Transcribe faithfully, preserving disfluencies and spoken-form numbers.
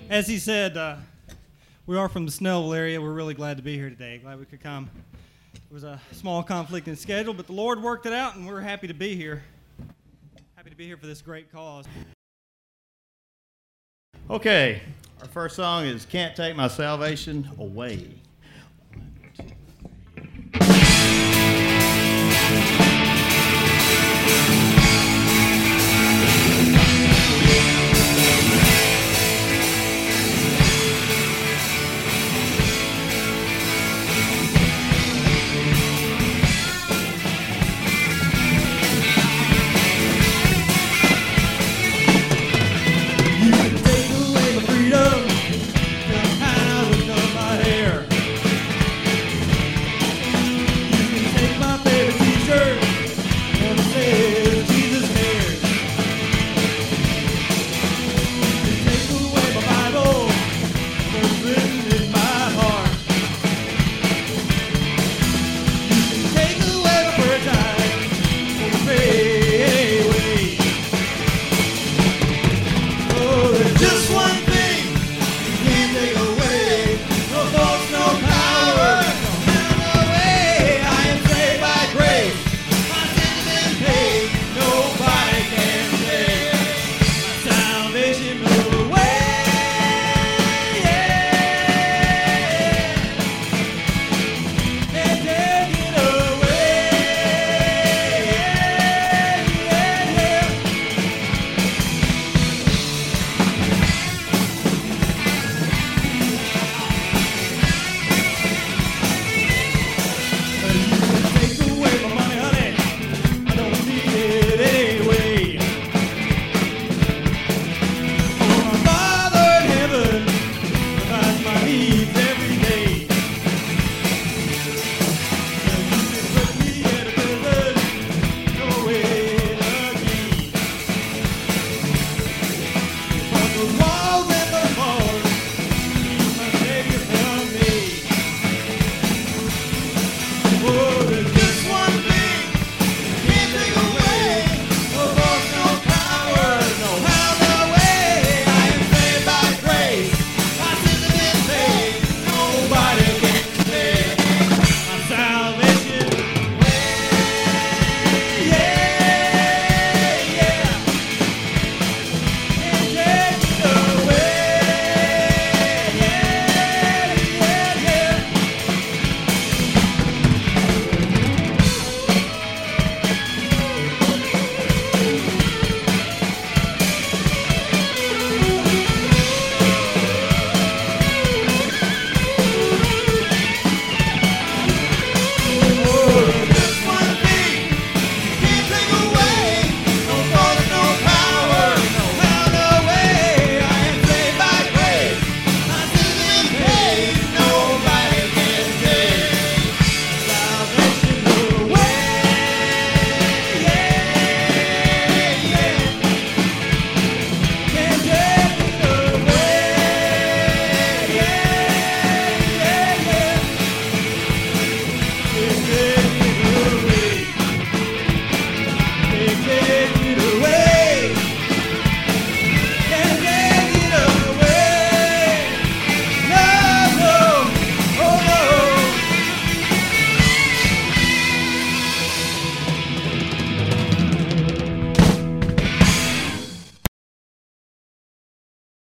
As he said, uh, we are from the Snellville area. We're really glad to be here today. Glad we could come. It was a small conflict in schedule, but the Lord worked it out, and we're happy to be here. Happy to be here for this great cause. Okay, our first song is Can't Take My Salvation Away. Nobody can take my salvation away.